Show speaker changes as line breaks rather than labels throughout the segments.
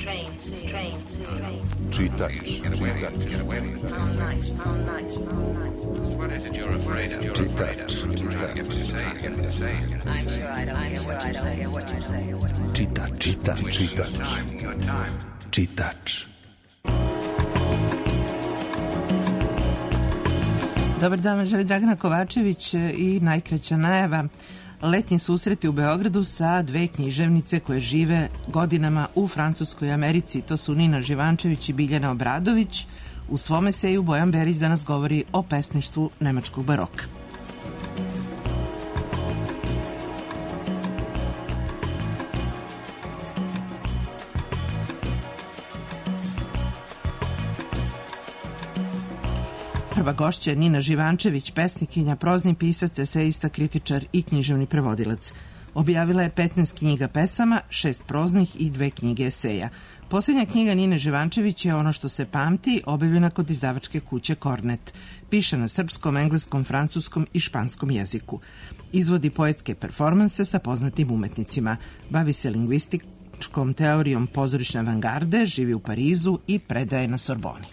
Čitač.
Dobar dan, želi Dragana Kovačević i najkraća najava. Letnji susreti u Beogradu sa dve književnice koje žive godinama u Francuskoj Americi. To su Nina Živančević i Biljana Obradović. U svom eseju Bojan Berić danas govori o pesništvu nemačkog baroka. Prva gošća je Nina Živančević, pesnikinja, prozni pisac, eseista, kritičar i književni prevodilac. Objavila je 15 knjiga pesama, 6 proznih i 2 knjige eseja. Posljednja knjiga Nine Živančević je Ono što se pamti, objavljena kod izdavačke kuće Kornet. Piše na srpskom, engleskom, francuskom i španskom jeziku. Izvodi poetske performanse sa poznatim umetnicima. Bavi se lingvističkom teorijom pozorišne avangarde, živi u Parizu i predaje na Sorboni.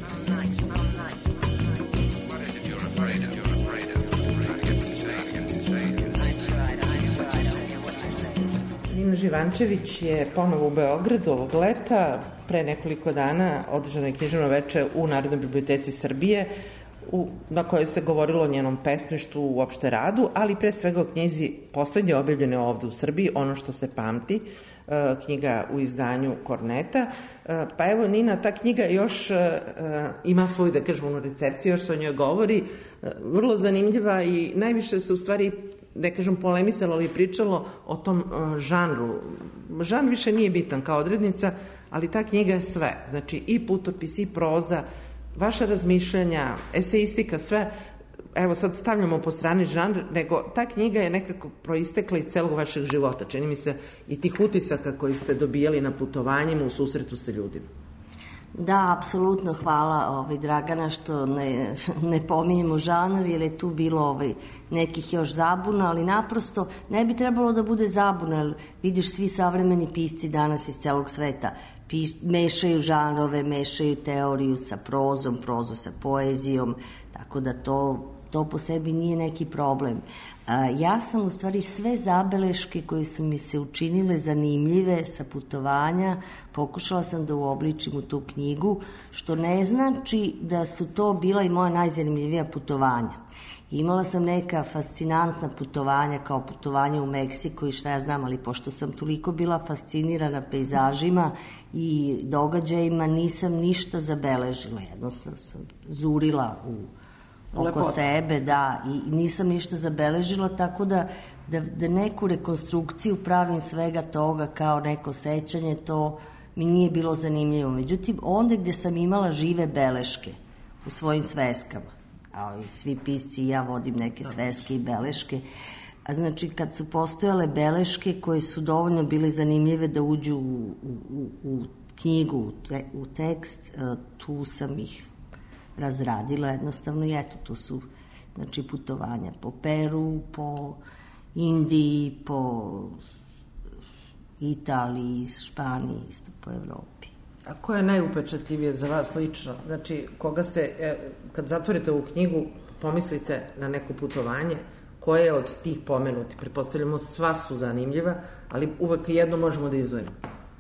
Nina Živančević je ponovo u Beogradu ovog leta. Pre nekoliko dana održano je književno veče u Narodnoj biblioteci Srbije, na kojoj se govorilo o njenom pesništvu, uopšte radu, ali pre svega o knjizi poslednje objavljene ovde u Srbiji, Ono što se pamti, knjiga u izdanju Korneta. Pa evo, Nina, ta knjiga još ima svoju, da kažemo, recepciju, još se o njoj govori, vrlo zanimljiva i najviše se u stvari, da kažem, polemisalo ali pričalo o tom žanru. Žanr više nije bitan kao odrednica, ali ta knjiga je sve. Znači, i putopis, i proza, vaša razmišljanja, eseistika, sve. Evo, sad stavljamo po strani žanr, nego ta knjiga je nekako proistekla iz celog vašeg života. Čini mi se i tih utisaka koji ste dobijali na putovanjima u susretu sa ljudima.
Da, apsolutno hvala Dragana što ne pominjemo žanr, jer je tu bilo nekih još zabuna, ali naprosto ne bi trebalo da bude zabuna, jer vidiš, svi savremeni pisci danas iz celog sveta mešaju žanrove, mešaju teoriju sa prozom, prozu sa poezijom, tako da to po sebi nije neki problem. Ja sam u stvari sve zabeleške koje su mi se učinile zanimljive sa putovanja pokušala sam da uobličim u tu knjigu, što ne znači da su to bila i moja najzanimljivija putovanja. Imala sam neka fascinantna putovanja kao putovanje u Meksiku i šta ja znam, ali pošto sam toliko bila fascinirana pejzažima i događajima, nisam ništa zabeležila, jednostavno sam zurila oko sebe, da, i nisam ništa zabeležila, tako da neku rekonstrukciju pravim svega toga kao neko sećanje, to mi nije bilo zanimljivo. Međutim, onda gde sam imala žive beleške u svojim sveskama, a i svi pisci i ja vodim neke sveske i beleške, a znači kad su postojale beleške koje su dovoljno bile zanimljive da uđu u knjigu, u tekst, tu sam ih razradila jednostavno i eto, tu su znači putovanja po Peru, po Indiji, po Italiji, Španiji, isto po Evropi.
A ko je najupečatljivije za vas lično? Znači, koga se, kad zatvorite ovu knjigu, pomislite na neko putovanje, koje je od tih pomenuti? Pretpostavljamo, sva su zanimljiva, ali uvek jedno možemo da izdvojimo.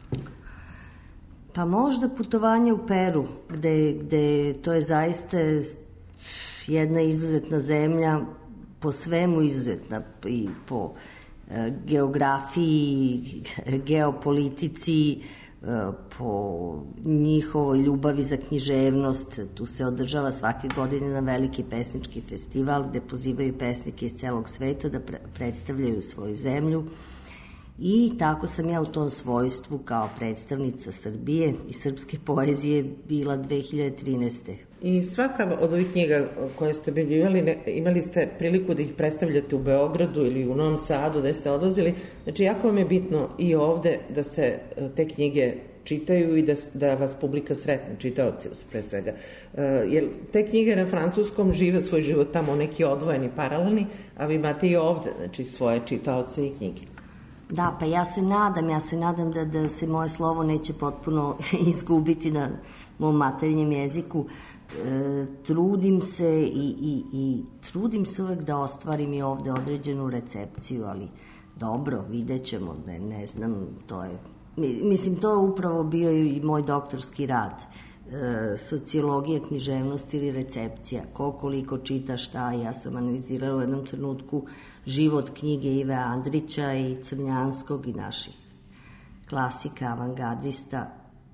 Pa možda putovanje u Peru, gde to je zaista jedna izuzetna zemlja, po svemu izuzetna, i po geografiji, geopolitici, po njihovoj ljubavi za književnost. Tu se održava svake godine na veliki pesnički festival gde pozivaju pesnike iz celog sveta da predstavljaju svoju zemlju. I tako sam ja u tom svojstvu kao predstavnica Srbije i srpske poezije bila 2013.
I svaka od ovih knjiga koje ste objavljivali, imali ste priliku da ih predstavljate u Beogradu ili u Novom Sadu, da ste odlazili. Znači, jako vam je bitno i ovde da se te knjige čitaju i da vas publika sretne, čitaoci pre svega. Jer te knjige na francuskom žive svoj život tamo, neki odvojeni, paralelni, a vi imate i ovde, znači, svoje čitaoce i knjige.
Da, pa ja se nadam da se moje slovo neće potpuno izgubiti na mom materinjem jeziku. Trudim se i trudim se uvek da ostvarim i ovde određenu recepciju, ali dobro, vidjet ćemo, ne znam, to je, mislim, to je upravo bio i moj doktorski rad, sociologija, književnost ili recepcija, koliko čita šta. Ja sam analizirala u jednom trenutku život knjige Ive Andrića i Crnjanskog i naših klasika, avangardista,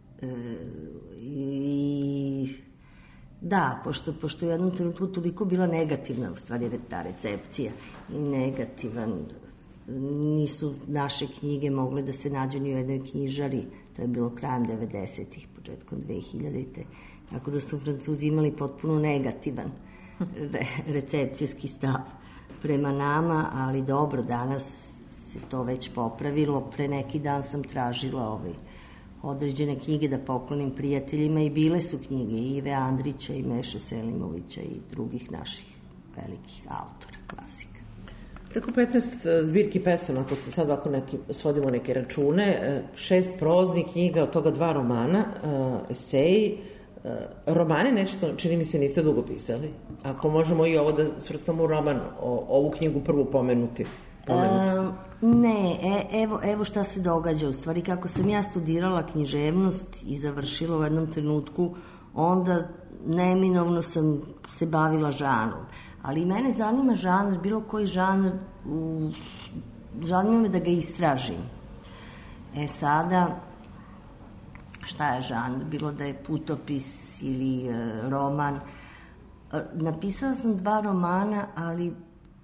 i da, pošto je u jednom trenutku toliko bila negativna u stvari ta recepcija i negativan, nisu naše knjige mogle da se nađu ni u jednoj knjižari, to je bilo krajem 90-ih, početkom 2000-te, tako da su Francuzi imali potpuno negativan recepcijski stav prema nama, ali dobro, danas se to već popravilo. Pre neki dan sam tražila određene knjige da poklonim prijateljima i bile su knjige Ive Andrića i Meše Selimovića i drugih naših velikih autora, klasika.
Preko 15 zbirki pesama, ako se sad ovako svodimo neke račune, 6 proznih knjiga, od toga 2 romana, eseji. Romane nešto, čini mi se, niste dugo pisali. Ako možemo i ovo da svrstamo u roman, ovu knjigu prvu pomenuti.
Ne, evo šta se događa. U stvari, kako sam ja studirala književnost i završila u jednom trenutku, onda neminovno sam se bavila žanrom. Ali i mene zanima žanr, bilo koji žanr, zanima me da ga istražim. Sada, šta je žanr? Bilo da je putopis ili roman. Napisala sam 2 romana, ali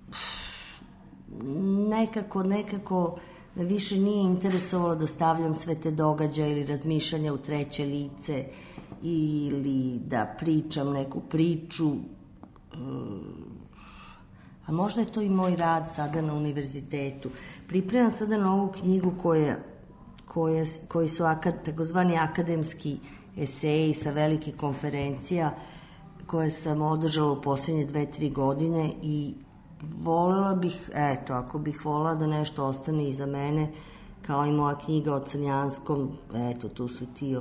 nekako me više nije interesovalo da stavljam sve te događaje ili razmišljanja u treće lice ili da pričam neku priču. A možda je to i moj rad sada na univerzitetu. Pripremam sada novu knjigu koji su takozvani akademski eseji sa velikih konferencija koje sam održala u posljednje 2-3 godine i volela bih, ako bih volela da nešto ostane iza mene, kao i moja knjiga o Crnjanskom, tu su ti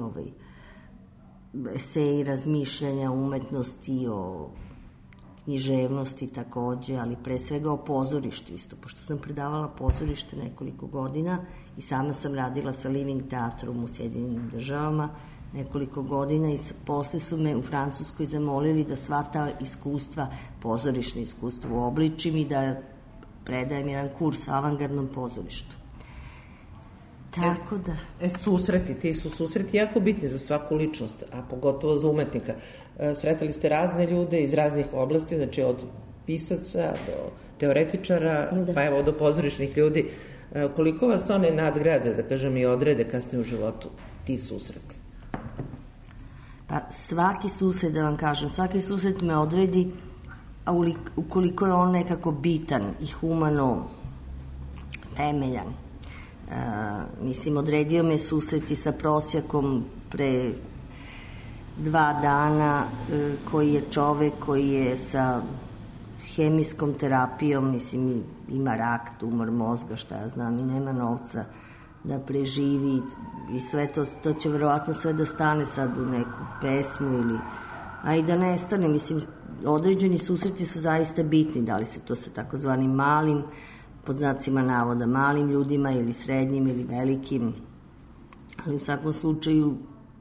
eseji razmišljanja, umetnosti, o književnosti takođe, ali pre svega o pozorištu isto, pošto sam predavala pozorište nekoliko godina i sama sam radila sa Living teatrom u Sjedinjenim Državama nekoliko godina i posle su me u Francuskoj zamolili da sva ta iskustva, pozorišne iskustva uobličim i da predajem jedan kurs o avangardnom pozorištu. Tako da...
Ti su susreti jako bitni za svaku ličnost, a pogotovo za umetnika. Sretali ste razne ljude iz raznih oblasti, znači od pisaca do teoretičara, pa evo do pozorišnih ljudi. Koliko vas one nadgrade, da kažem, i odrede kasnije u životu, ti susreti?
Pa svaki susret, da vam kažem, svaki susret me odredi, a ukoliko je on nekako bitan i humano temeljan. Mislim, odredio me susreti sa prosjakom pre 2 dana, koji je čovek koji je sa hemijskom terapijom, mislim, ima rak, tumor mozga, šta ja znam, i nema novca da preživi i sve to će verovatno sve da stane sad u neku pesmu ili, a i da ne stane, mislim, određeni susreti su zaista bitni, da li su to sa takozvanim malim, pod znacima navoda, malim ljudima ili srednjim ili velikim, ali u svakom slučaju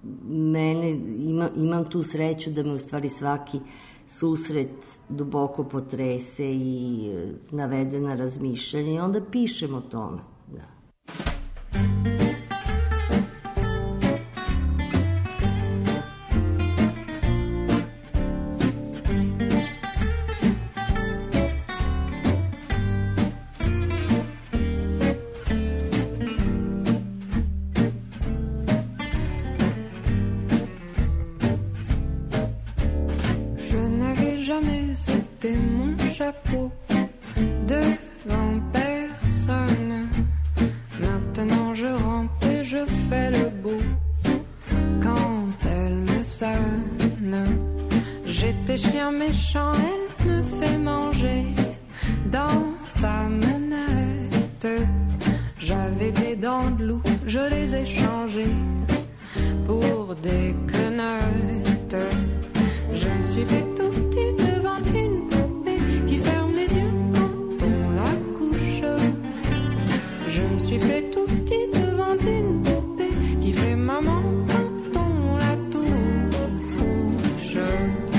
imam tu sreću da me u stvari svaki susret duboko potrese i navede na razmišljanje i onda pišem o tome, da.
J'avais dents de loup, je les ai changées pour des quenottes. Je me suis fait tout petit devant une poupée qui ferme les yeux quand on la couche. Je me suis fait tout petit devant une poupée qui fait maman quand on la touche.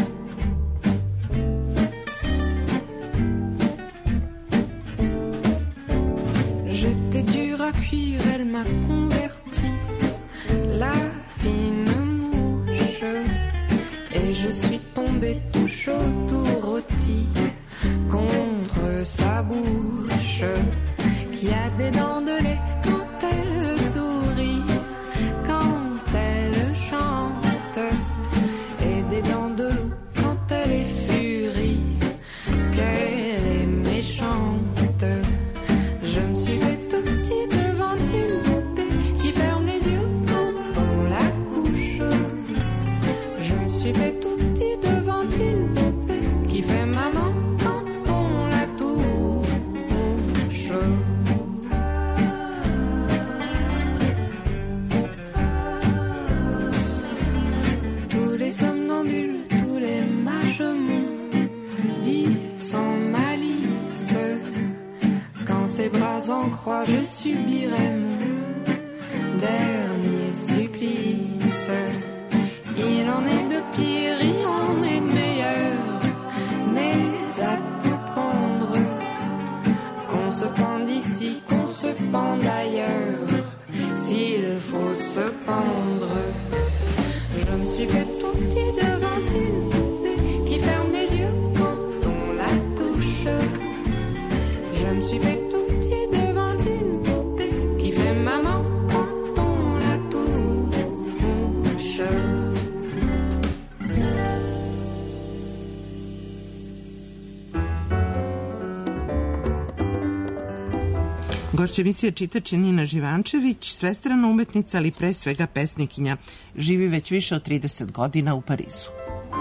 J'étais dure à cuire, elle m'a converti, la fine mouche. Et je suis tombée tout chaud, tout rôti contre sa bouche, qui a des dents de lait quand elle sourit, quand elle chante, et des dents de loup quand elle est furie, qu'elle est méchante. Je me suis fait tout petit devant une poupée qui ferme les yeux quand on la couche. Je me suis fait tout petit devant une poupée qui fait maman quand on la touche. Tous les somnambules, tous les mages m'ont dit sans malice, quand ses bras en croix je subirai mon dernier supplice. Il en est de pire, il en est de meilleur, mais à tout prendre, qu'on se pende ici, qu'on se pende ailleurs, s'il faut se pendre. Je me suis fait tout petit devant une poupée qui ferme les yeux quand on la touche. Je me suis fait tout petit devant une poupée qui fait maman quand on la touche.
Gošća emisije čitač je Nina Živančević, svestrana umetnica, ali pre svega pesnikinja. Živi već više od 30 godina u Parizu.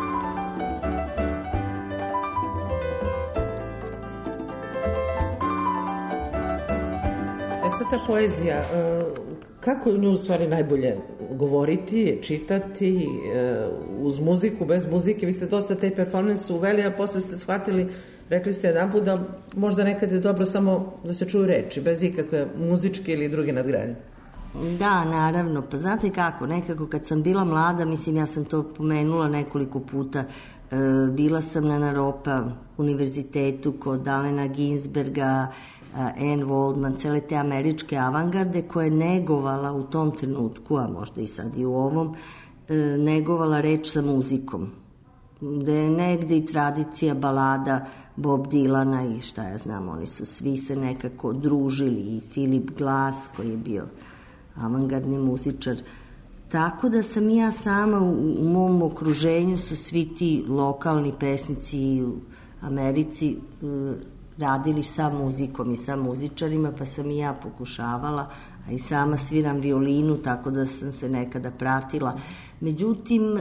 Sad ta poezija, kako je u nju u stvari najbolje govoriti, čitati, uz muziku, bez muzike? Vi ste dosta taj performans uveli, a posle ste shvatili, rekli ste jedan put da možda nekad je dobro samo da se čuju reči, bez ikakve muzičke ili druge nadgradnje.
Da, naravno. Pa znate kako, nekako kad sam bila mlada, mislim, ja sam to pomenula nekoliko puta, bila sam na Naropa univerzitetu kod Alena Ginsberga, Anne Waldman, cele te američke avangarde koje je negovala u tom trenutku, a možda i sad i u ovom, negovala reč sa muzikom. Da je negde i tradicija balada Bob Dylana i šta ja znam, oni su svi se nekako družili, i Philip Glass koji je bio avangardni muzičar. Tako da sam ja sama u mom okruženju su svi ti lokalni pesnici u Americi radili sa muzikom i sa muzičarima, pa sam i ja pokušavala, a i sama sviram violinu, tako da sam se nekada pratila. Međutim,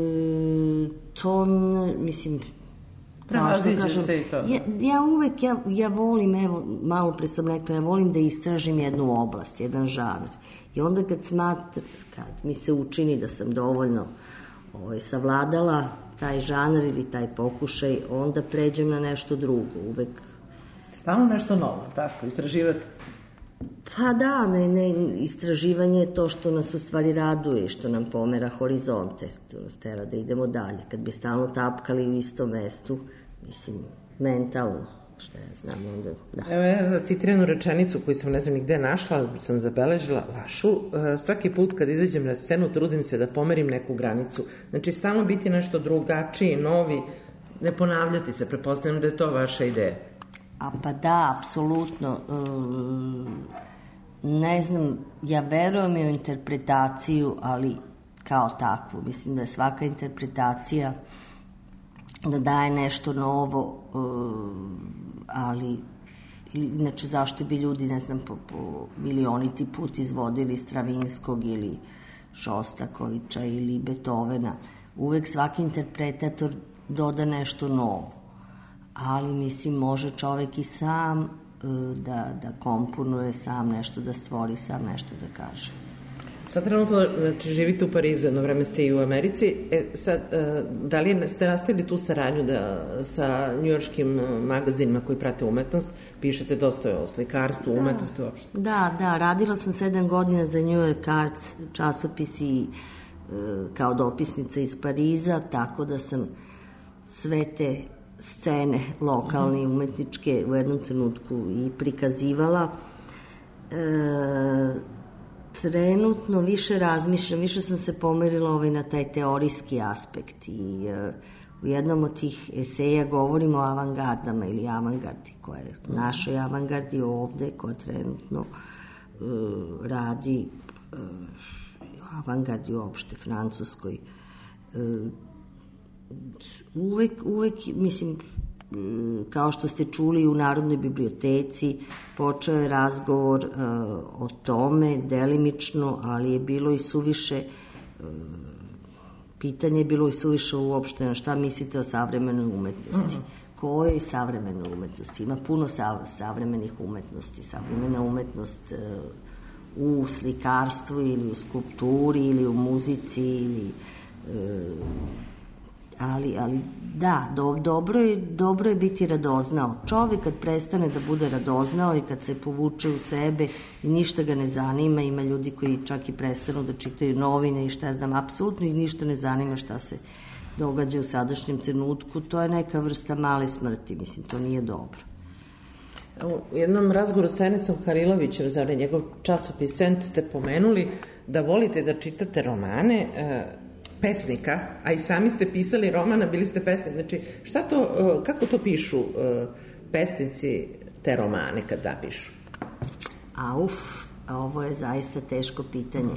ton, mislim,
prevaziđe se i to.
Ja uvek, ja volim, evo, malo pre sam rekla, ja volim da istražim jednu oblast, jedan žanr. I onda kad mi se učini da sam dovoljno savladala taj žanr ili taj pokušaj, onda pređem na nešto drugo, uvek.
Stalno nešto novo, tako, istraživati?
Pa da, istraživanje je to što nas u stvari raduje i što nam pomera horizonte, to nas tera da idemo dalje. Kad bi stalno tapkali u istom mestu, mislim, mentalno, što ja znam, onda, da.
Evo, ja za citiranu rečenicu koju sam ne znam nigde našla, sam zabeležila vašu, svaki put kad izađem na scenu trudim se da pomerim neku granicu. Znači, stalno biti nešto drugačiji, novi, ne ponavljati se, pretpostavljam da je to vaša ideja.
A pa da, apsolutno. Ne znam, ja verujem u interpretaciju, ali kao takvu. Mislim da je svaka interpretacija da daje nešto novo, ali inače zašto bi ljudi, ne znam, po milioniti put izvodili Stravinskog ili Šostakovića ili Beethovena. Uvek svaki interpretator doda nešto novo. Ali, mislim, može čovek i sam da komponuje, sam nešto da stvori, sam nešto da kaže.
Sad trenutno, znači, živite u Parizu, jedno vreme ste i u Americi. Sad, da li ste nastavili tu saradnju sa njujorškim magazinima koji prate umetnost? Pišete dosta o slikarstvu, umetnosti uopšte.
Da, radila sam 7 godina za New York Arts časopis i kao dopisnica iz Pariza, tako da sam sve te scene lokalne i umetničke u jednom trenutku i prikazivala. Trenutno više razmišljam, više sam se pomerila na taj teorijski aspekt i u jednom od tih eseja govorimo o avangardama ili avangardi, koja je našoj avangardi ovde, koja trenutno radi avangardi uopšte Francuskoj. Uvek, mislim, kao što ste čuli u Narodnoj biblioteci, počeo je razgovor o tome, delimično, ali je bilo i suviše, pitanje je bilo i suviše uopšte na šta mislite o savremenoj umetnosti. Kojoj savremenoj umetnosti? Ima puno savremenih umetnosti. Savremena umetnost u slikarstvu ili u skulpturi ili u muzici ili... Ali da, dobro je biti radoznao. Čovjek kad prestane da bude radoznao i kad se povuče u sebe i ništa ga ne zanima, ima ljudi koji čak i prestanu da čitaju novine i šta ja znam, apsolutno ih ništa ne zanima šta se događa u sadašnjem trenutku, to je neka vrsta male smrti, mislim, to nije dobro.
U jednom razgovoru sa Enesom Harilovićem za njegov časopis Sent ste pomenuli da volite da čitate romane pesnika, a i sami ste pisali romana, bili ste pesnik. Znači, kako to pišu pesnici te romane kad pišu?
Ovo je zaista teško pitanje.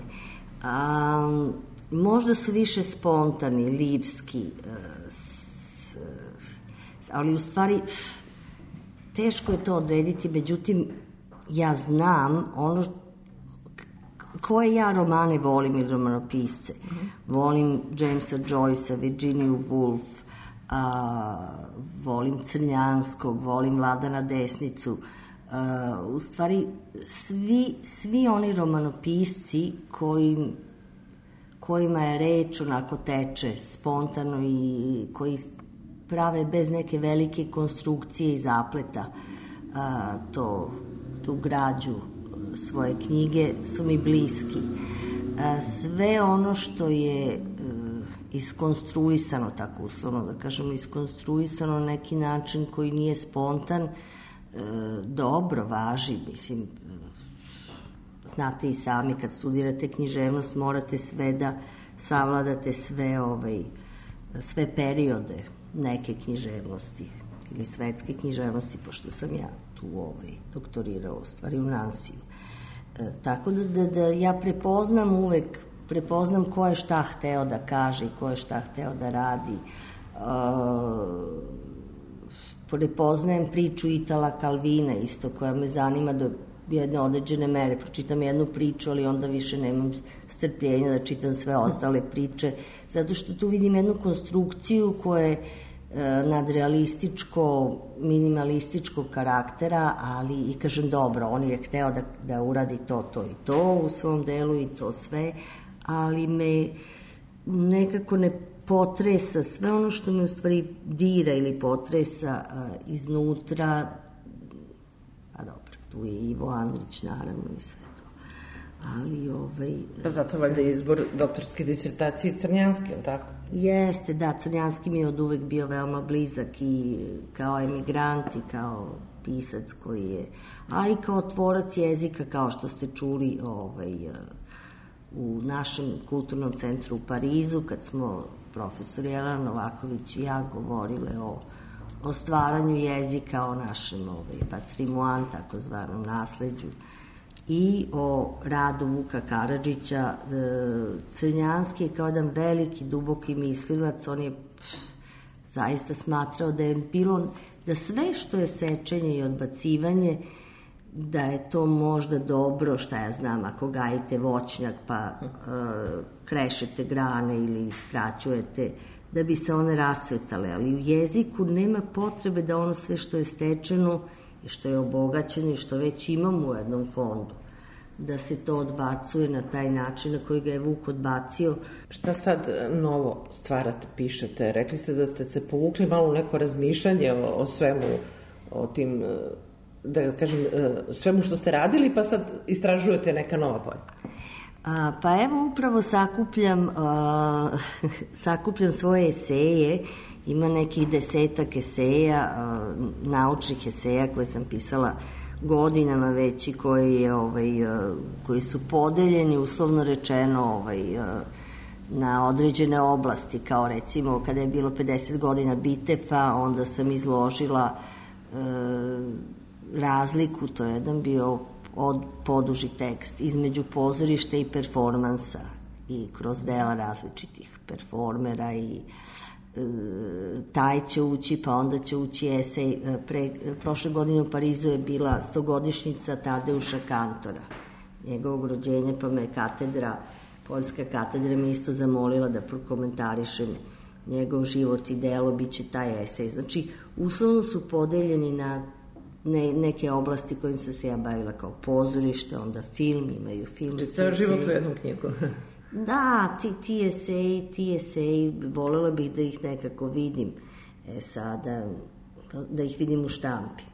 Možda su više spontani, lirski, ali u stvari teško je to odrediti, međutim, ja znam ono koje ja romane volim ili romanopisce. Volim Jamesa Joycea, Virginiju Woolf, volim Crnjanskog, volim Vladana Desnicu. U stvari, svi oni romanopisci kojima je reč onako teče spontano i koji prave bez neke velike konstrukcije i zapleta tu građu svoje knjige su mi bliski. Sve ono što je iskonstruisano, tako uslovno da kažemo, iskonstruisano na neki način koji nije spontan, dobro važi, mislim, znate i sami kad studirate književnost morate sve da savladate sve periode neke književnosti ili svetske književnosti, pošto sam ja tu doktorirala u stvari u Nansiju. Tako da ja prepoznam ko je šta hteo da kaže i ko je šta hteo da radi. Prepoznajem priču Itala Kalvina isto, koja me zanima do jedne određene mere. Pročitam jednu priču, ali onda više nemam strpljenja da čitam sve ostale priče, zato što tu vidim jednu konstrukciju koja je nadrealističko, minimalističkog karaktera, ali i kažem dobro, on je hteo da uradi to i to u svom delu i to sve, ali me nekako ne potresa sve ono što me u stvari dira ili potresa iznutra, a dobro, tu je Ivo Andrić naravno i sve to, ali
Pa zato valjda je izbor doktorske disertacije Crnjanski, je li tako?
Jeste, da, Crnjanski mi je od uvek bio veoma blizak i kao emigrant i kao pisac koji je, a i kao tvorac jezika, kao što ste čuli u našem kulturnom centru u Parizu, kad smo profesor Jelena Novaković i ja govorile o stvaranju jezika, o našem patrimoine, takozvanom nasleđu, i o radu Vuka Karadžića. Crnjanski je kao jedan veliki, duboki mislilac, on je zaista smatrao da je bilo, da sve što je sečenje i odbacivanje, da je to možda dobro, šta ja znam, ako gajite voćnjak pa krešete grane ili skraćujete, da bi se one rasvetale, ali u jeziku nema potrebe da ono sve što je stečeno i što je obogaćeno i što već imamo u jednom fondu, da se to odbacuje na taj način na koji ga je Vuk odbacio.
Šta sad novo stvarate, pišete? Rekli ste da ste se povukli malo u neko razmišljanje o svemu, o tim, da kažem, svemu što ste radili, pa sad istražujete neka nova polja.
Pa evo, upravo sakupljam svoje eseje. Ima nekih 10 eseja, naučnih eseja koje sam pisala godinama već i koji su podeljeni, uslovno rečeno, na određene oblasti, kao recimo kada je bilo 50 godina Bitefa, onda sam izložila razliku, to je jedan bio poduži tekst između pozorišta i performansa i kroz dela različitih performera i taj će ući, pa onda će ući esej. Prošle godine u Parizu je bila 100-godišnjica Tadeuša Kantora, njegovog rođenja, pa me poljska katedra me isto zamolila da prokomentarišem njegov život i delo, bit će taj esej. Znači, uslovno su podeljeni na neke oblasti kojim sam se ja bavila, kao pozorište, onda film, imaju filmski esej.
Ceo život u jednom knjigu.
Da, ti eseji, volela bih da ih nekako vidim sada, da ih vidim u štampi.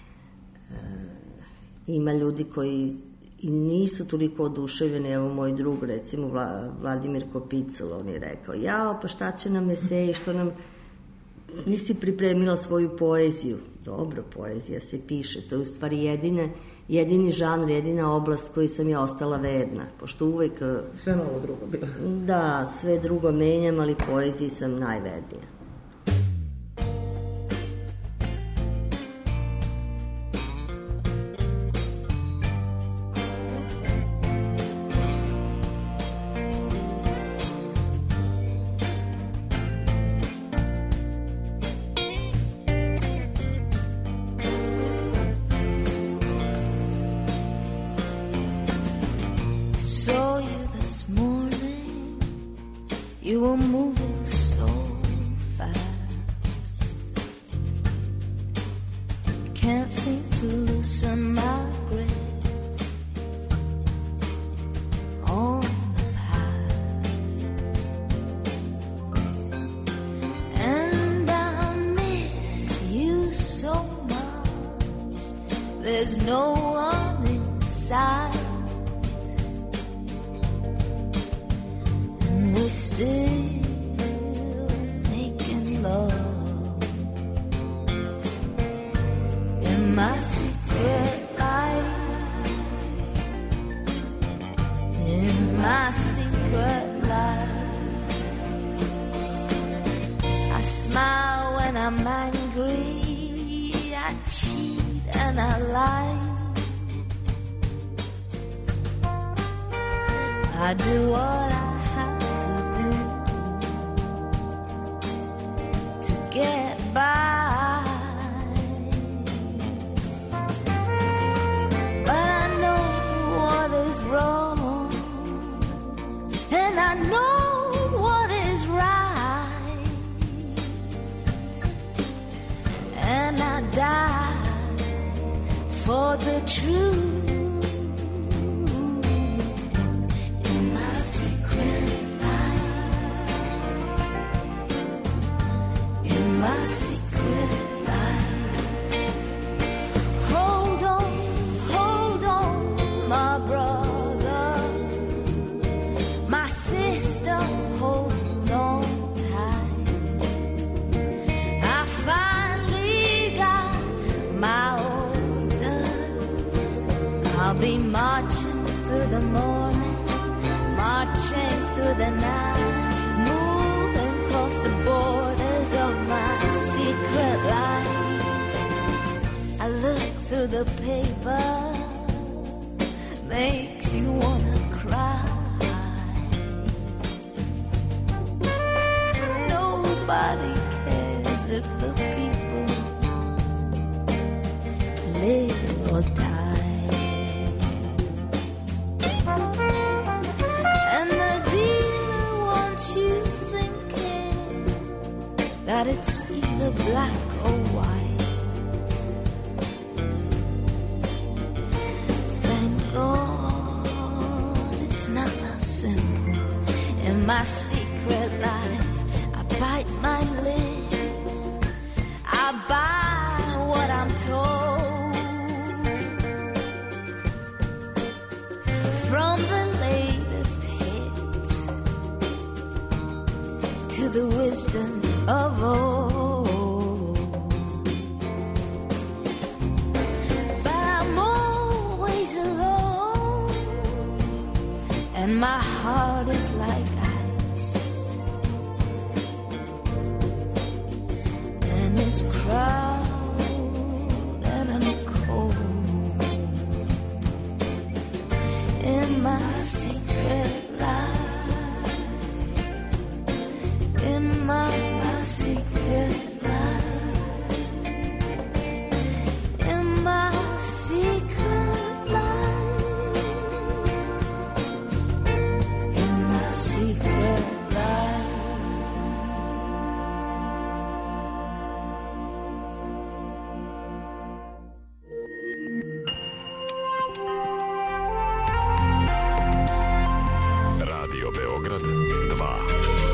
Ima ljudi koji i nisu toliko oduševljeni, evo moj drug, recimo Vladimir Kopicel, on je rekao, jao, pa šta će nam eseji, što nam nisi pripremila svoju poeziju. Dobro, poezija se piše, to je u stvari jedini žanr, jedina oblast koji sam ja ostala verna, pošto uvek...
Sve novo drugo bilo.
Da, sve drugo menjam, ali poeziji sam najvernija.
You were moving so fast. Can't seem to loosen my grip on the past. And I miss you so much. There's no one inside. We're still making love in my secret life, in my secret life. I smile when I'm angry, I cheat and I lie. I do what I get by, but I know what is wrong, and I know what is right, and I die for the truth in my secret. My secret life. Hold on, my brother, my sister, hold on tight. I finally got my orders. I'll be marching through the morning, marching through the night, moving across the borders of my secret life. I look through the paper, makes you wanna cry. Nobody cares if the people live or die. And the dealer wants you thinking that it's either black or white. my secret life. I bite my lip, I buy what I'm told. From the latest hits to the wisdom of old. But I'm always alone, and my heart is like ice, and it's crowded and cold in my secret life, in my secret life, in my secret life, in my secret life.
Radio Beograd 2.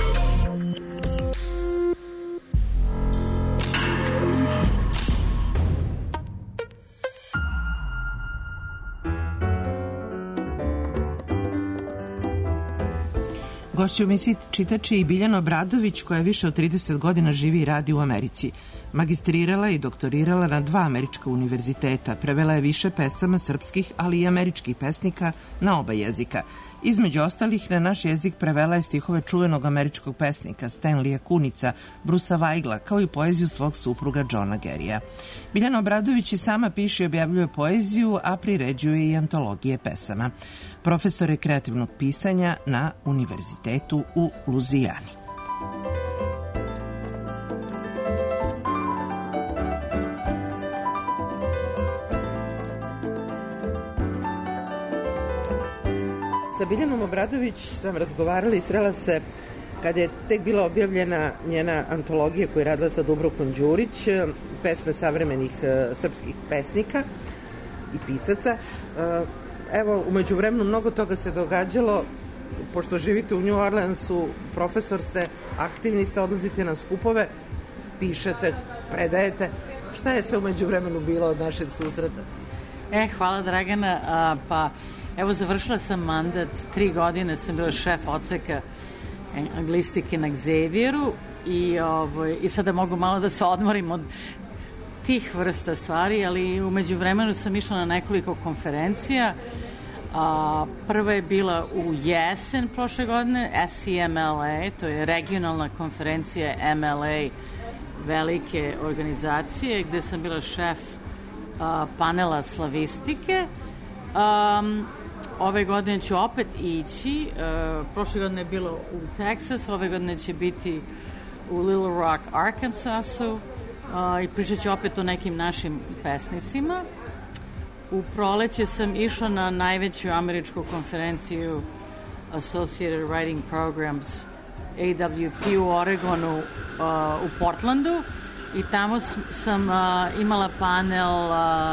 Gošća u emisiji čitač je i Biljana Obradović, koja više od 30 godina živi i radi u Americi. Magistrirala i doktorirala na 2 američka univerziteta, prevela je više pesama srpskih, ali i američkih pesnika na oba jezika. Između ostalih, na naš jezik prevela je stihove čuvenog američkog pesnika Stanleya Kunica, Brusa Weigla, kao i poeziju svog supruga Johna Gerrya. Biljana Obradović i sama piše i objavljuje poeziju, a priređuje i antologije pesama. Profesor je kreativnog pisanja na univerzitetu u Luzijani. Sa Biljanom Obradović sam razgovarala i srela se kada je tek bila objavljena njena antologija koju je radila sa Dubravkom Đurić, pesme savremenih srpskih pesnika i pisaca. Evo, umeđu vremenu mnogo toga se događalo, pošto živite u New Orleansu, profesor ste, aktivni ste, odlazite na skupove, pišete, predajete. Šta je sve umeđu vremenu bilo od našeg susreta?
Hvala Dragana, pa evo završila sam mandat, 3 godine sam bila šef odseka anglistike na Xavieru i sada mogu malo da se odmorim od tih vrsta stvari, ali umeđu vremenu sam išla na nekoliko konferencija. Prva je bila u jesen prošle godine, SCMLA, to je regionalna konferencija MLA, velike organizacije, gde sam bila šef panela slavistike. Ove godine ću opet ići, prošle godine je bilo u Texasu, ove godine će biti u Little Rock, Arkansasu, i pričat ću opet o nekim našim pesnicima. U proleće sam išla na najveću američku konferenciju Associated Writing Programs AWP u Oregonu, u Portlandu, i tamo sam imala panel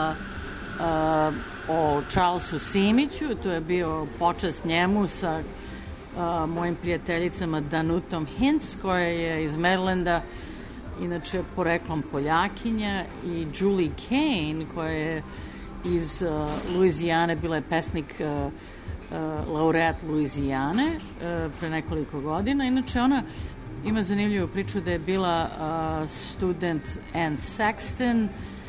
o Charlesu Simiću. To je bio počast njemu sa mojim prijateljicama Danutom Hintz, koja je iz Marylanda, inače poreklom Poljakinja, i Julie Kane, koja je iz Luizijane, bila je pesnik laureat Luizijane pre nekoliko godina. Inače, ona ima zanimljivu priču da je bila student Anne Sexton,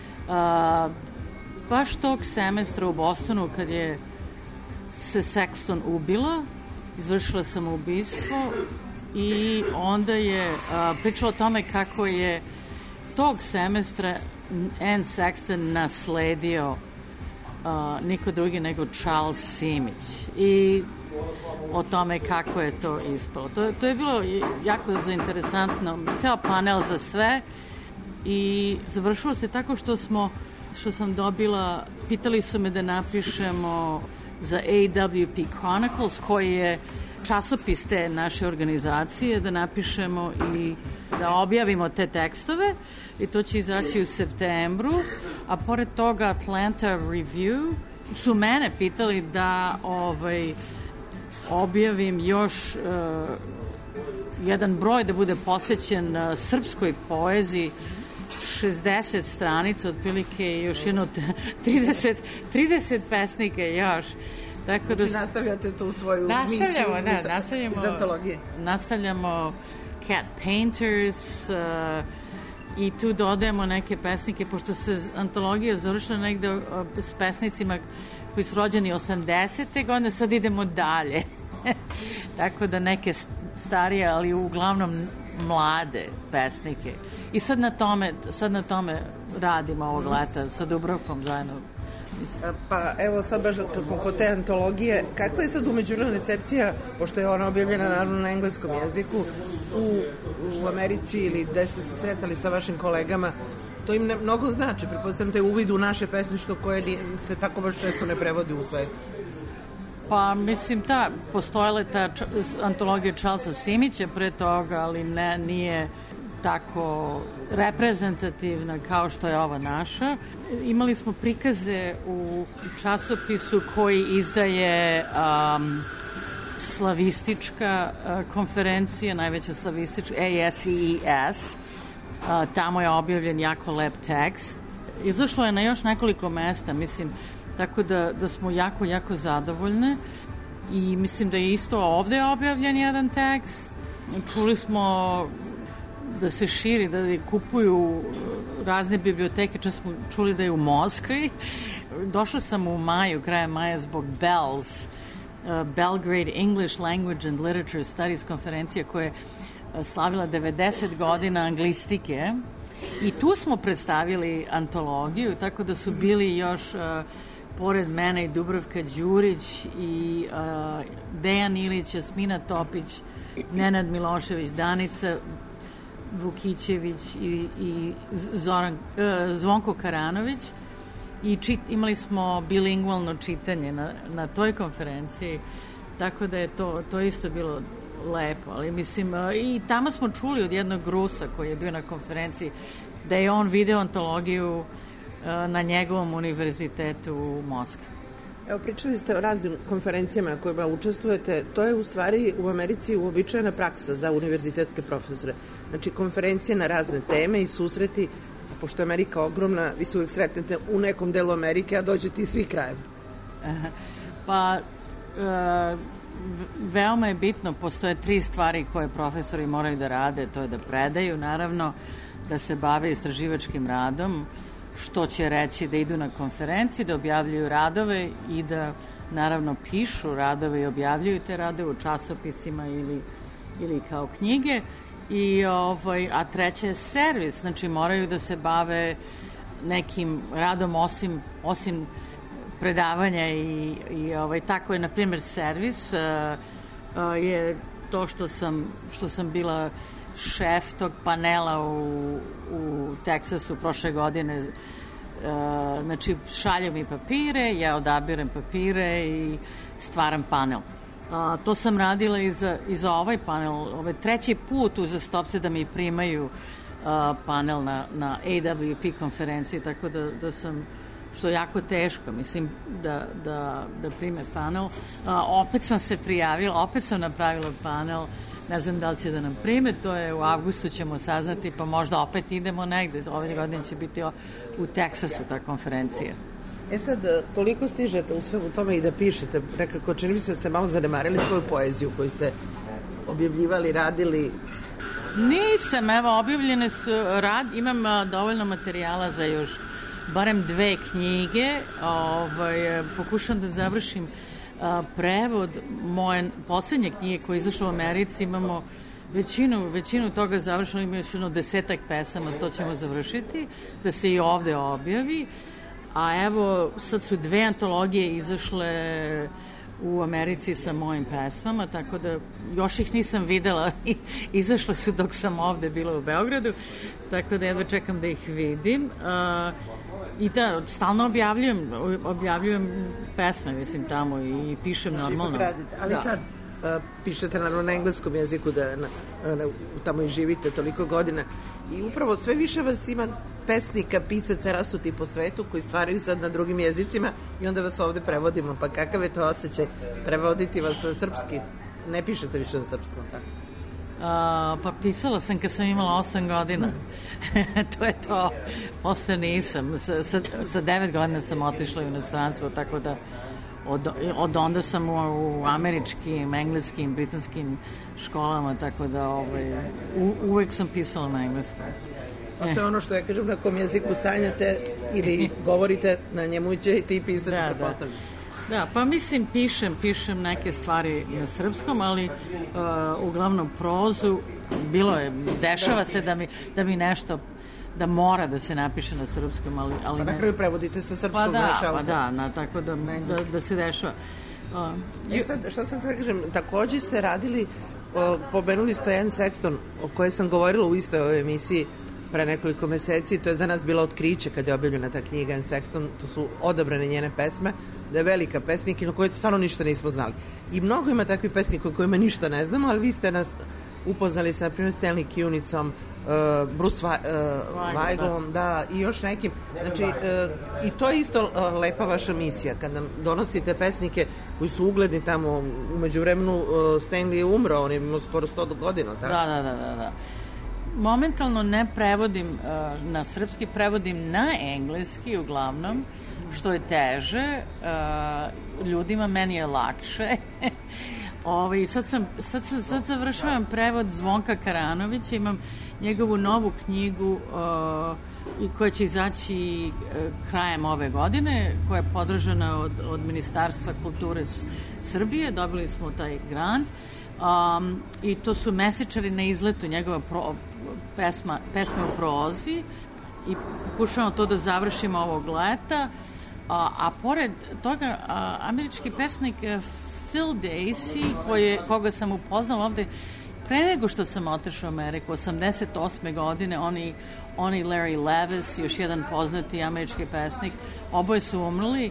baš tog semestra u Bostonu kad je se Sexton ubila, izvršila samoubistvo, i onda je pričala o tome kako je tog semestra Anne Sexton nasledio niko drugi nego Charles Simić, i o tome kako je to ispalo. To je bilo jako zainteresantno, ceo panel za sve, i završilo se tako što sam dobila, pitali su me da napišemo za AWP Chronicles, koji je časopis te naše organizacije, da napišemo i da objavimo te tekstove, i to će izaći u septembru. A pored toga Atlanta Review su mene pitali da objavim još jedan broj da bude posvećen srpskoj poeziji, 60 stranica otprilike i još jedno 30 pesnika još. Tako
znači nastavljate tu svoju misiju iz antologije?
Nastavljamo Cat Painters i tu dodajemo neke pesnike, pošto se antologija završila negde s pesnicima koji su rođeni 80. godine, sad idemo dalje. Tako da neke starije, ali uglavnom mlade pesnike. I sad na tome radimo ovog leta sa Dubravkom zajedno.
Pa evo sad baš kad smo kod te antologije, kakva je sad umeđuvremenu recepcija, pošto je ona objavljena naravno na engleskom jeziku, u Americi ili gde ste se sretali sa vašim kolegama, to im mnogo znači, pretpostavljam te uvid u naše pesništvo koje se tako baš često ne prevodi u svetu.
Pa mislim, postojala je ta antologija Charlesa Simića pre toga, ali nije tako reprezentativna kao što je ova naša. Imali smo prikaze u časopisu koji izdaje slavistička konferencija, najveća slavistička, ASEES. Tamo je objavljen jako lep tekst. Izašlo je na još nekoliko mesta, mislim, tako da smo jako, jako zadovoljne i mislim da je isto ovde objavljen jedan tekst. Čuli smo da se širi, da kupuju razne biblioteke, čak smo čuli da je u Moskvi. Došla sam u maju, krajem maja, zbog BELS, Belgrade English Language and Literature Studies konferencija koja je slavila 90 godina anglistike i tu smo predstavili antologiju, tako da su bili još pored mene i Dubravka Đurić i Dejan Ilić, Jasmina Topić, Nenad Milošević, Danica Vukićević i Zvonko Karanović i imali smo bilingvalno čitanje na toj konferenciji, tako da je to isto bilo lepo, ali mislim i tamo smo čuli od jednog Rusa koji je bio na konferenciji da je on video antologiju na njegovom univerzitetu u Moskvi.
Evo, pričali ste o raznim konferencijama na kojima učestvujete. To je u stvari u Americi uobičajena praksa za univerzitetske profesore. Znači, konferencije na razne teme i susreti, a pošto je Amerika ogromna, vi se uvijek sretnete u nekom delu Amerike, a dođete iz svih krajeva.
Pa, veoma je bitno, postoje 3 stvari koje profesori moraju da rade, to je da predaju, naravno, da se bave istraživačkim radom, što će reći da idu na konferenciji, da objavljuju radove i da naravno pišu radove i objavljuju te radove u časopisima ili kao knjige. A treće je servis, znači moraju da se bave nekim radom osim predavanja i tako je, na primjer, servis je to što sam bila šef tog panela u Teksasu prošle godine. Znači, šalju mi papire, ja odabirem papire i stvaram panel. To sam radila i za ovaj panel. Ovo je 3. put uzastopce da mi primaju panel na AWP konferenciji, tako da sam, što je jako teško, mislim, da prime panel. Opet sam se prijavila, opet sam napravila panel. Ne znam da li će da nam prime, to je u avgustu ćemo saznati, pa možda opet idemo negde. Ove godine će biti u Teksasu ta konferencija.
Sad, koliko stižete u svemu tome i da pišete? Nekako, čini mi se da ste malo zanemarili svoju poeziju koju ste objavljivali, radili.
Nisam, evo, objavljene su imam dovoljno materijala za još barem 2 knjige. Pokušam da završim prevod moje poslednje knjige koja je izašla u Americi. Imamo većinu toga završeno, ima još 10 pesama, to ćemo završiti, da se i ovde objavi. A evo, sad su 2 antologije izašle u Americi sa mojim pesmama, tako da još ih nisam videla. Izašle su dok sam ovde bila u Beogradu, tako da jedva čekam da ih vidim. I da, stalno objavljujem pesme, mislim, tamo i pišem normalno.
Ali sad, pišete naravno na engleskom jeziku, tamo i živite toliko godina i upravo sve više vas ima pesnika, pisaca rasuti po svetu koji stvaraju sad na drugim jezicima i onda vas ovde prevodimo, pa kakav je to osjećaj prevoditi vas na srpski? Ne pišete više na srpskom, tako?
Pa pisala sam kad sam imala 8 godina. To je to. Posle nisam. Sa 9 godina sam otišla u inostranstvo, tako da od onda sam u američkim, engleskim, britanskim školama, tako da uvek sam pisala na engleskom.
A to je ono što ja kažem, na kom jeziku sanjate ili govorite, na njemu ćete i pisati, prepostavljam.
Da, pa mislim pišem neke stvari na srpskom, ali uglavnom prozu. Dešava se da mi nešto, da mora da se napiše na srpskom, ali
pa na kraju prevodite sa srpskog
dešava. Tako da se dešava.
Sad, šta sam da kažem, takođe ste radili, pomenuli ste Anne Sexton, o kojoj sam govorila u istoj ovoj emisiji pre nekoliko meseci, to je za nas bilo otkriće kad je objavljena ta knjiga Anne Sexton, to su odabrane njene pesme, da je velika pesnik i na kojoj stvarno ništa nismo znali. I mnogo ima takvih pesnika o kojima ništa ne znamo, ali vi ste nas upoznali sa, na primjer, Stanley Kunicom, Bruce Weiglom, da, i još nekim. Znači, i to je isto lepa vaša misija, kad nam donosite pesnike koji su ugledni tamo, umeđu vremenu Stanley je umro, on je imao skoro 100 godina, tako?
Da. Momentalno ne prevodim na srpski, prevodim na engleski uglavnom, što je teže ljudima, meni je lakše. Sad završavam prevod Zvonka Karanovića, imam njegovu novu knjigu koja će izaći krajem ove godine, koja je podržana od Ministarstva kulture Srbije, dobili smo taj grant i to su Mesečari na izletu, njegova pesme u prozi i pokušavamo to da završimo ovog leta, a pored toga američki pesnik Phil Dacey, koga sam upoznala ovde pre nego što sam otišla u Ameriku, 88. godine, oni Larry Levis, još jedan poznati američki pesnik, oboje su umrli.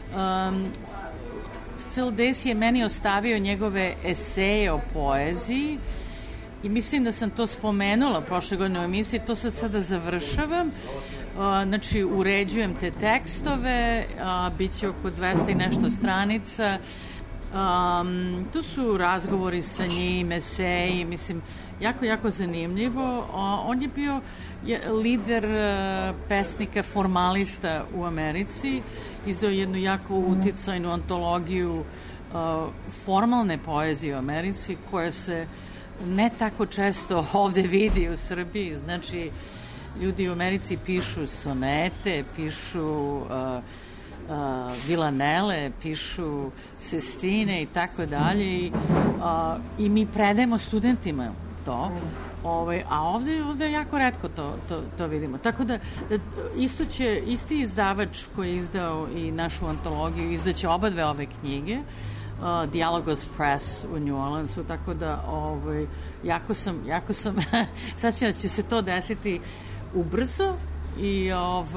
Phil Dacey je meni ostavio njegove eseje o poeziji i mislim da sam to spomenula prošle godine u emisiji, to sad sada završavam. Znači, uređujem te tekstove, bit će oko 200 i nešto stranica. Tu su razgovori sa njim, eseji, mislim, jako zanimljivo. On je bio lider pesnika formalista u Americi, izdao jednu jako uticajnu antologiju formalne poezije u Americi, koja se ne tako često ovde vidi u Srbiji. Znači, ljudi u Americi pišu sonete, pišu vilanele, pišu sestine i tako dalje i mi predajemo studentima to, a ovde jako retko to vidimo. Tako da isti izdavač koji je izdao i našu antologiju izdaće oba dve ove knjige, Dialogos Press u New Orleansu, tako da jako sam sad će se to desiti ubrzo i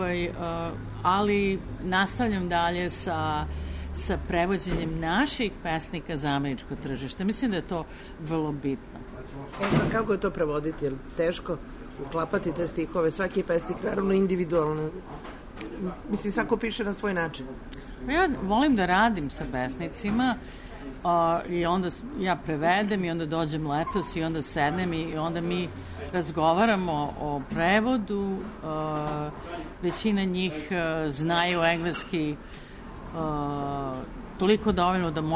ali nastavljam dalje sa prevođenjem naših pesnika za američko tržište. Mislim da je to vrlo bitno.
Kako je to prevoditi? Je li teško uklapati te stihove? Svaki pesnik naravno individualno. Mislim, svako piše na svoj način.
Ja volim da radim sa pesnicima i onda ja prevedem i onda dođem letos i onda sednem i onda mi razgovaramo o prevodu. Većina njih znaju engleski toliko dovoljno da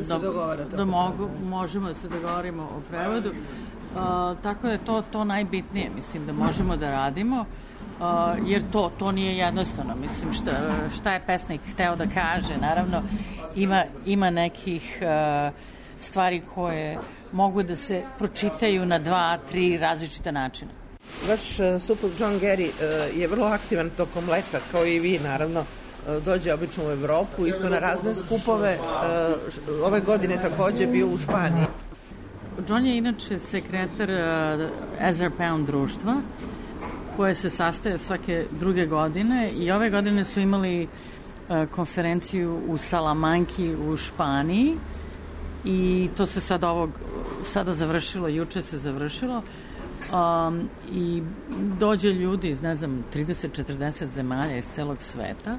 možemo da se dogovorimo o prevodu. Tako da je to najbitnije, mislim, da možemo da radimo, jer to nije jednostavno. Mislim, šta je pesnik hteo da kaže, naravno ima nekih stvari koje mogu da se pročitaju na 2-3 različite načina.
Vaš suprug John Gary je vrlo aktivan tokom leta, kao i vi, naravno. Dođe obično u Evropu, isto na razne skupove. Ove godine takođe bio u Španiji.
John je inače sekretar Ezra Pound društva, koje se sastaje svake druge godine i ove godine su imali konferenciju u Salamanki u Španiji I to se sada završilo, juče se završilo. I dođe ljudi iz, ne znam, 30-40 zemalja iz celog sveta.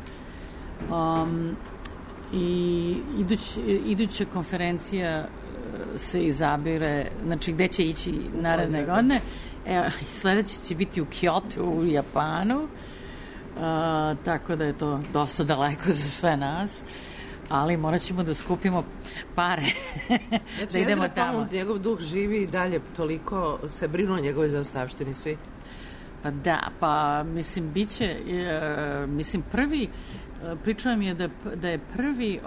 I iduća konferencija se izabire, znači gde će ići naredne godine. Sledeće će biti u Kyoto u Japanu, tako da je to dosta daleko za sve nas, ali morat ćemo da skupimo pare da idemo tamo.
Njegov duh živi i dalje, toliko se brinu o njegovoj zaostavštini svi.
Pa da, pa mislim, biće, mislim, prvi, pričao mi je da je prvi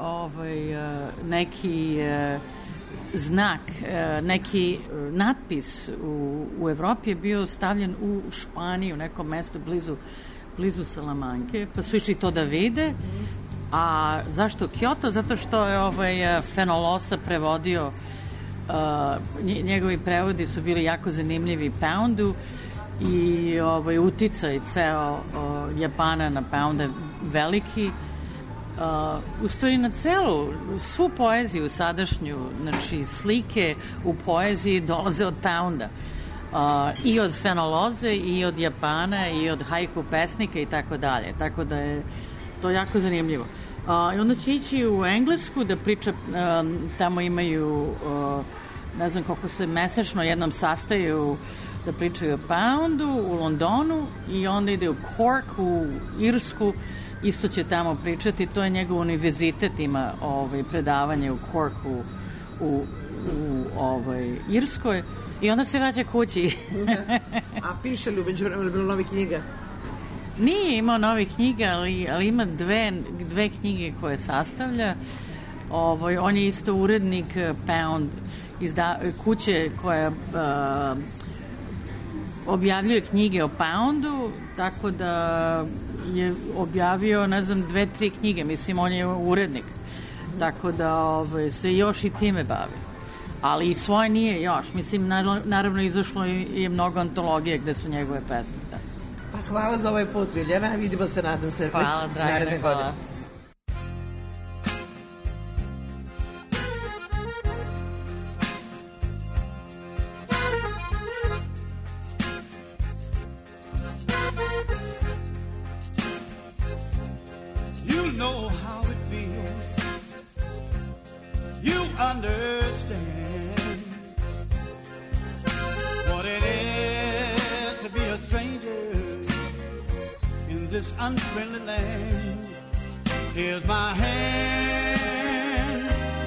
neki znak, neki natpis u Evropi je bio stavljen u Španiji, u nekom mestu blizu Salamanke, pa su išli to da vide. A zašto Kyoto? Zato što je Fenolosa prevodio, njegovi prevodi su bili jako zanimljivi Poundu i uticaj ceo Japana na Pound je veliki. U stvari na svu poeziju sadašnju, znači slike u poeziji dolaze od Pounda. I od Fenoloze, i od Japana, i od haiku pesnika i tako dalje. Tako da je to jako zanimljivo. I onda će ići u Englesku da priča, tamo imaju, ne znam koliko se mesečno jednom sastaju da pričaju o Poundu u Londonu i onda ide u Cork u Irsku, isto će tamo pričati, to je njegov univerzitet, ima predavanje u Corku u Irskoj i onda se vraća kući.
A piše li umeđu vremenu bilo novi knjiga?
Nije imao novih knjiga, ali ima dve knjige koje sastavlja. On je isto urednik Pound, kuće koja objavljuje knjige o Poundu, tako da je objavio, ne znam, 2-3 knjige. Mislim, on je urednik. Tako da se još i time bavi. Ali i svoje nije još. Mislim, naravno izašlo je mnogo antologije gde su njegove pesme. Tako.
Pa hvala za ovaj put, Biljana. Vidimo se, nadam se,
hvala,
naredne godine.
You know how it feels. You understand what it is to be a stranger in this unfriendly land. Here's my hand.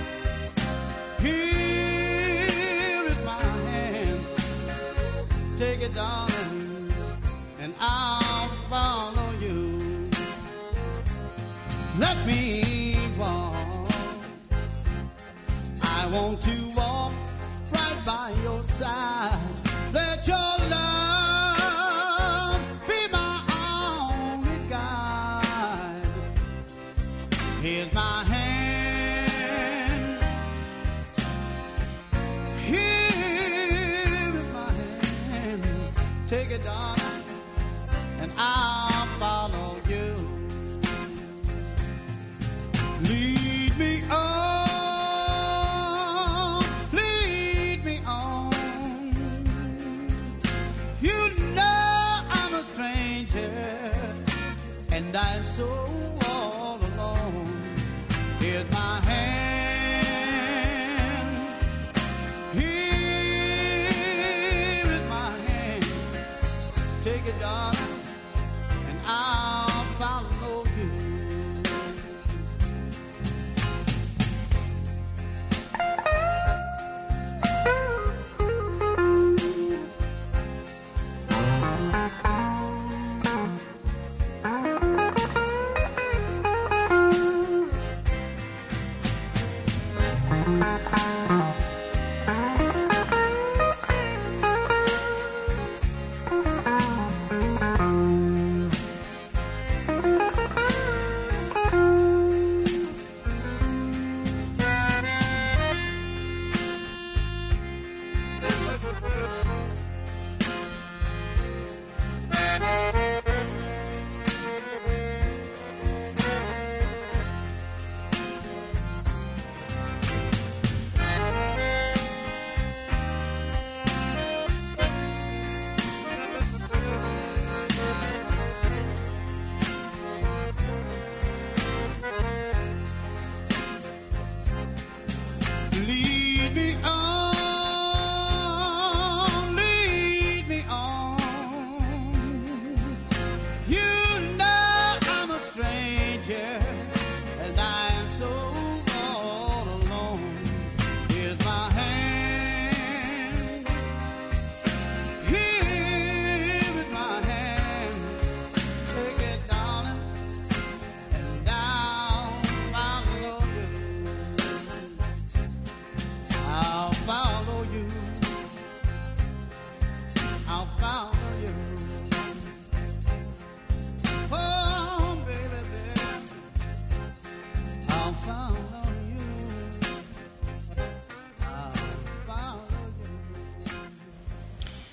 Here is my hand. Take it, darling, and I'll follow you. Let me walk. I want to walk right by your side. Let your love be my only guide. Here's my hand. Here is my hand. Take it, darling, and I'll follow you. Lead me on, lead me on. You know I'm a stranger, and I'm so all alone. Here's my hand. Here is my hand.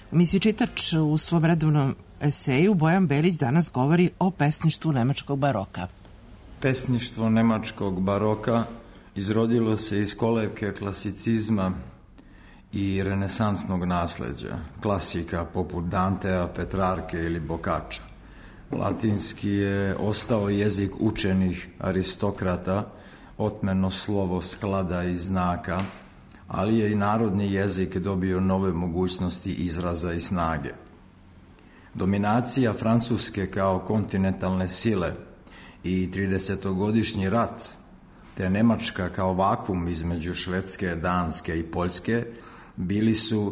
Misiji Čitač u svom redovnom eseju Bojan Belić danas govori o pesništvu nemačkog baroka.
Pesništvo nemačkog baroka izrodilo se iz kolevke klasicizma i renesansnog nasleđa, klasika poput Dantea, Petrarke ili Boccaccia. Latinski je ostao jezik učenih aristokrata, otmeno slovo sklada i znaka, ali je i narodni jezik dobio nove mogućnosti izraza i snage. Dominacija Francuske kao kontinentalne sile i 30-godišnji rat, te Nemačka kao vakum između Švedske, Danske i Poljske, bili su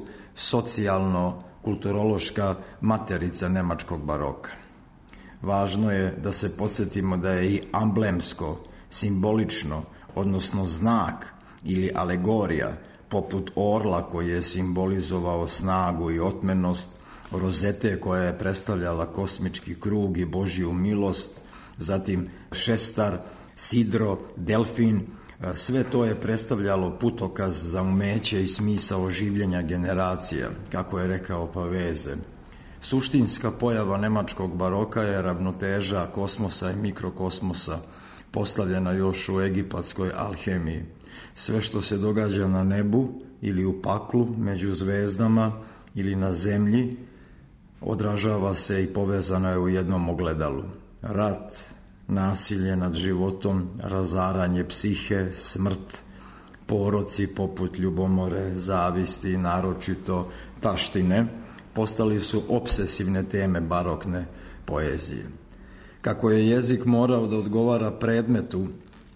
socijalno-kulturološka materica nemačkog baroka. Važno je da se podsjetimo da je i amblemsko, simbolično, odnosno znak ili alegorija, poput orla koji je simbolizovao snagu i otmenost, rozete koja je predstavljala kosmički krug i Božju milost, zatim šestar, sidro, delfin, sve to je predstavljalo putokaz za umeće i smisao življenja generacija, kako je rekao Paveze. Suštinska pojava nemačkog baroka je ravnoteža kosmosa i mikrokosmosa, postavljena još u egipatskoj alhemiji. Sve što se događa na nebu ili u paklu, među zvezdama ili na zemlji, odražava se i povezano je u jednom ogledalu. Rat, nasilje nad životom, razaranje psihe, smrt, poroci poput ljubomore, zavisti, naročito taštine, postali su opsesivne teme barokne poezije. Kako je jezik morao da odgovara predmetu,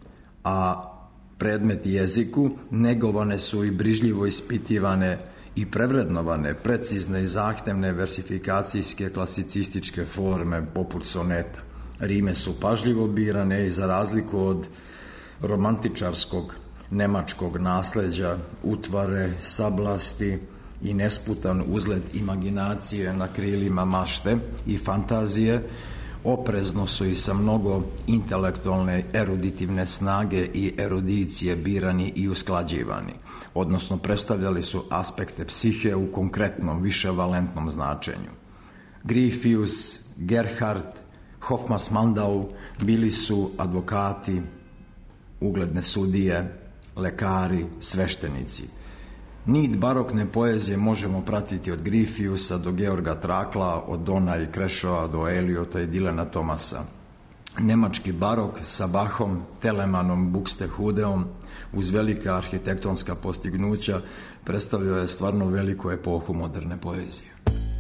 a predmet jeziku, negovane su i brižljivo ispitivane i prevrednovane precizne i zahtevne versifikacijske klasicističke forme poput soneta. Rime su pažljivo birane i za razliku od romantičarskog nemačkog nasleđa, utvare, sablasti i nesputan uzlet imaginacije na krilima mašte i fantazije, oprezno su i sa mnogo intelektualne eruditivne snage i erudicije birani i usklađivani, odnosno predstavljali su aspekte psihe u konkretnom, viševalentnom značenju. Gryphius, Gerhard, Hofmannsthal bili su advokati, ugledne sudije, lekari, sveštenici. Nit barokne poezije možemo pratiti od Gryphiusa do Georga Trakla, od Dona i Krešova do Eliota i Dilana Thomasa. Nemački barok sa Bachom, Telemanom, Buxtehudeom uz velika arhitektonska postignuća predstavljao je stvarno veliku epohu moderne poezije.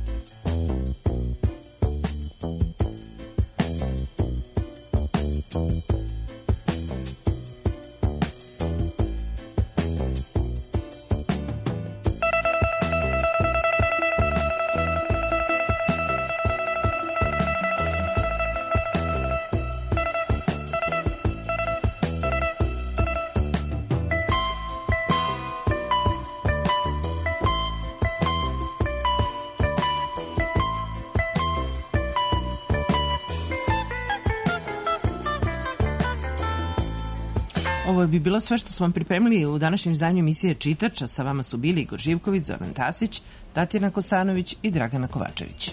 Ovo bi bilo sve što smo vam pripremili u današnjem izdanju emisije Čitač, a sa vama su bili Igor Živković, Zoran Tasić, Tatjana Kosanović i Dragana Kovačević.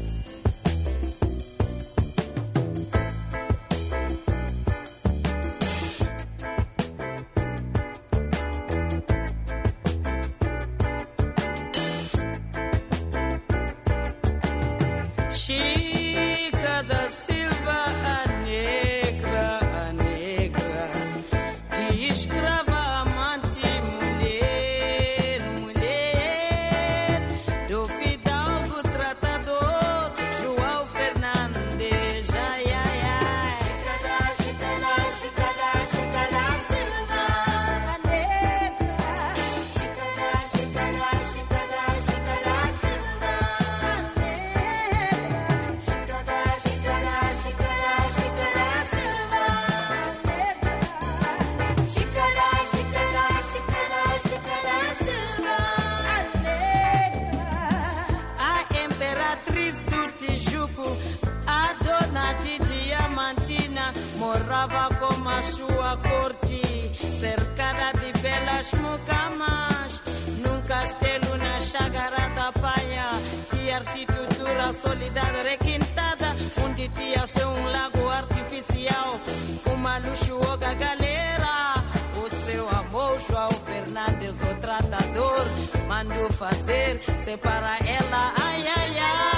Morava com a sua corte, cercada de belas mucamas, num castelo na Chácara da Paia. arquitetura solidão requintada, onde tinha ser lago artificial, uma luxuosa galera. O seu amor, João Fernandes, o tratador, mandou fazer, separa ela, ai, ai, ai.